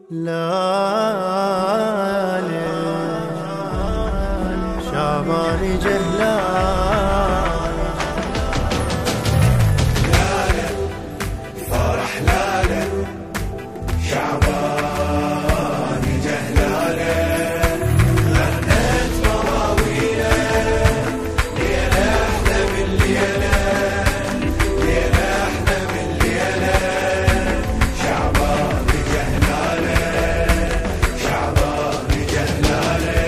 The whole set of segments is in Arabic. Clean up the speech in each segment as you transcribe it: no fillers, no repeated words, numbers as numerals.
لالي شعبان جهلان لالي فرح لالي شعبان جهلالي غنت مراويله ليلة احلى من ليلة ليلة احلى من ليلة شعبان جهلالي شعبان جهلالي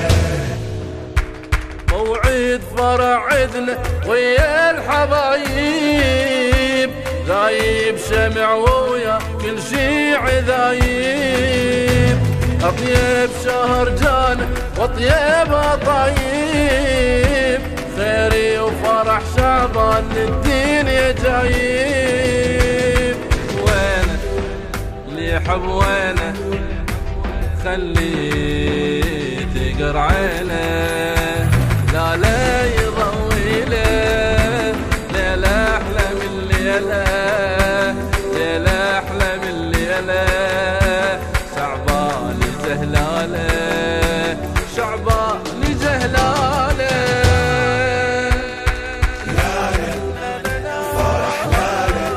موعد فرح عدنا ويا الحبايب ذايب شمع ويا كل شيع ذايب أطيب شهر جانا وأطيبها طيب خيري وفرح شعبان للدين يا جايب وينه اللي يحب وينه خليه تقر عينه لا لا يضوي له ليلة أحلى من ليلة ليلة أحلى من ليلة شعبان جهلاله شعبان جهلاله لالي فرح لالي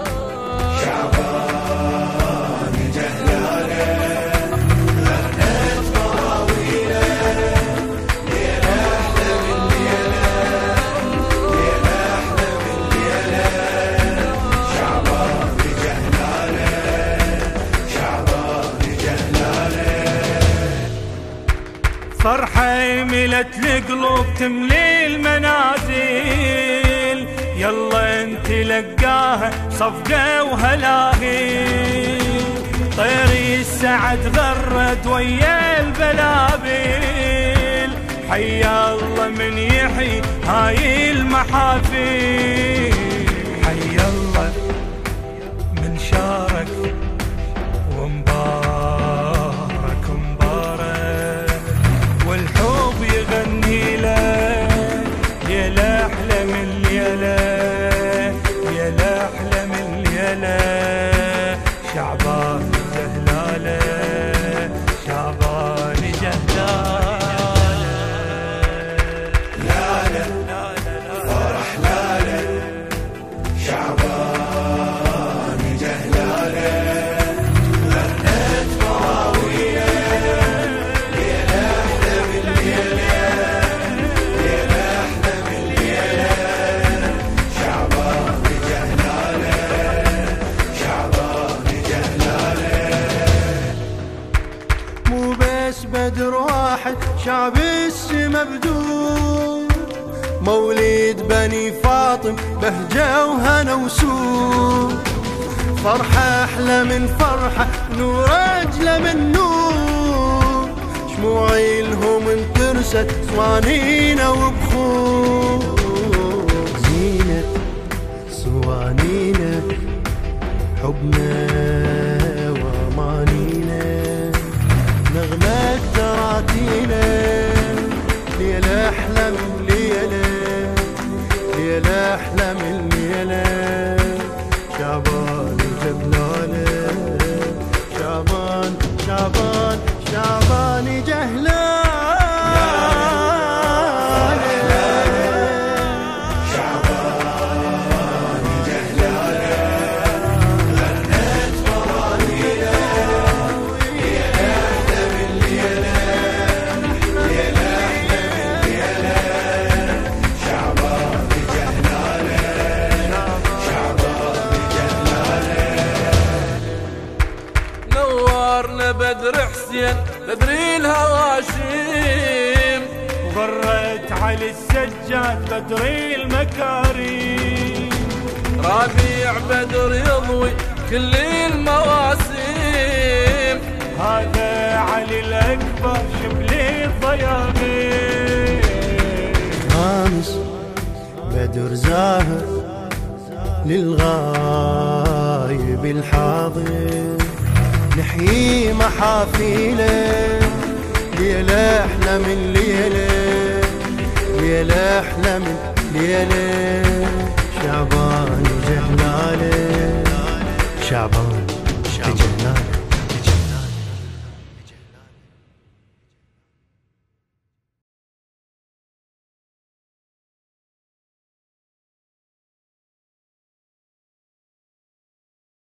شعبان جهلالي غنت مراويله ليلة احلى من ليلة ليلة احلى من ليلة شعبان جهلالي شعبان جهلالي فرحة ملت القلوب تملي المنازل يلا انت لقاها صفقة وهلاهل طيري السعد غرد ويا البلابل حيا الله من يحيي هاي المحافل حيا الله من شارك ومبارك مبارك والحب يغني له ليلة أحلى من ليلة ليلة أحلى من ليلة شعبان جهلاله شعبان جهلاله لالي فرح لالي شعبان جهلالي غنت مراويله ليلة احلى من ليلة ليلة احلى من ليلة شعبان جهلالي شعبان جهلالي مو بس بدر واحد شعب السما بدور مولد بني فاطم بهجة وهنا وسور فرحة أحلى من فرحة نور أجلى من نور شموعي لهم انترست صوانينا وبخور زينة صوانينا حبنا وأمانينا نغمة تراتينا ليلة أحلى من ليلة ليلة أحلى من ليلة شعبان جهلاله شعبان شعبان شعبان جهلاله شعبان جهلالي غنت مراويله ليلة احلى من ليلة ليلة احلى من ليلة شعبان جهلالي شعبان جهلالي نورنا بدر حسين بدري الهواشم وغرت على السجاد بدري المكارم ربيع بدر يضوي كل المواسم هذا علي الأكبر شبلي الضياغم خامس بدر زاهر للغايب الحاضر نحيي محافيله ليلة أحلى من ليلة ليلة أحلى من ليلة شعبان جهلاله شعبان